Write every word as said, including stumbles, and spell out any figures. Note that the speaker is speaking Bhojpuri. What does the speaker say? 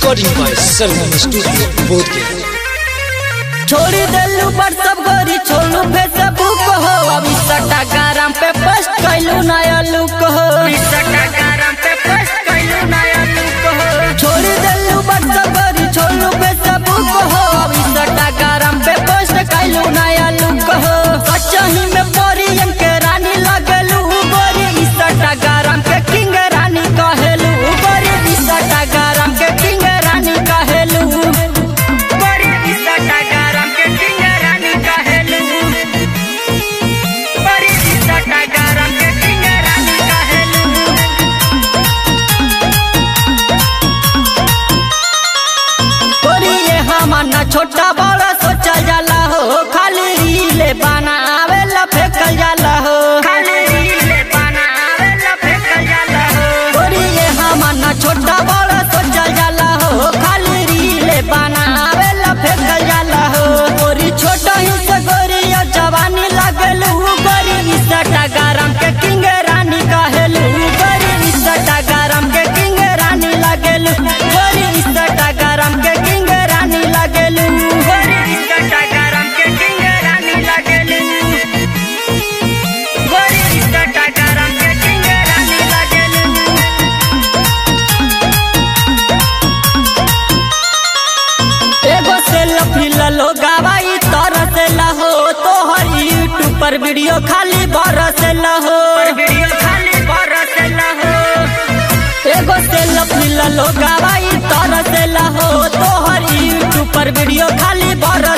Recording by Sargam studio Bodhgaya. छोड़ी देलू व्हाट्सएप गोरी छोड़ू फेसबुक हो अब इंस्टाग्राम पे पोस्ट कैलू नया लुक हो इंस्टाग्राम पे पोस्ट कैलू नया लुक हो छोड़ी देलू व्हाट्सएप गोरी छोड़ू फेसबुक हो अब इंस्टाग्राम पे पोस्ट कैलू नया लुक हो सच्चाई में परियन के रानी लगलू गोरी इंस्टाग्राम के किंग रानी कहेलू गोरी इंस्टाग्राम के किंग रानी कहेलू गोरी इंस्टाग्राम के किंग रानी कहेलू गोरी इंस्टाग्राम के किंग रानी कहेलू गोरी ये हमारा छोटा बड़ा सोचल जाला हो खाली रीले बनावे ला फेंकल जाला हो खाली रीले बनावे ला फेंकल जाला हो गोरी ये हमारा छोटा बड़ा सोचल जाला हो खाली रीले बनावे ला फेंकल जाला हो गोरी छोटा ही से गोरी या जवानी लगलू गोरी इंस्टाग्राम के किंग रानी कहेलू गोरी इंस्टाग्राम के किंग रानी लगलू गोरी इंस्टाग्राम के किंग रानी लगलू गोरी इंस्टाग्राम के किंग रानी लगलू गोरी इंस्टाग्राम के किंग रानी लगलू एगो सेल्फी लो गवाई तरस लहो तोहर यूट्यूब पर वीडियो खाली बरस लहो वीडियो खाली बरस लहो एगो सेल्फी लो गवाई तरस लहो तोहर यूट्यूब पर वीडियो खाली बरस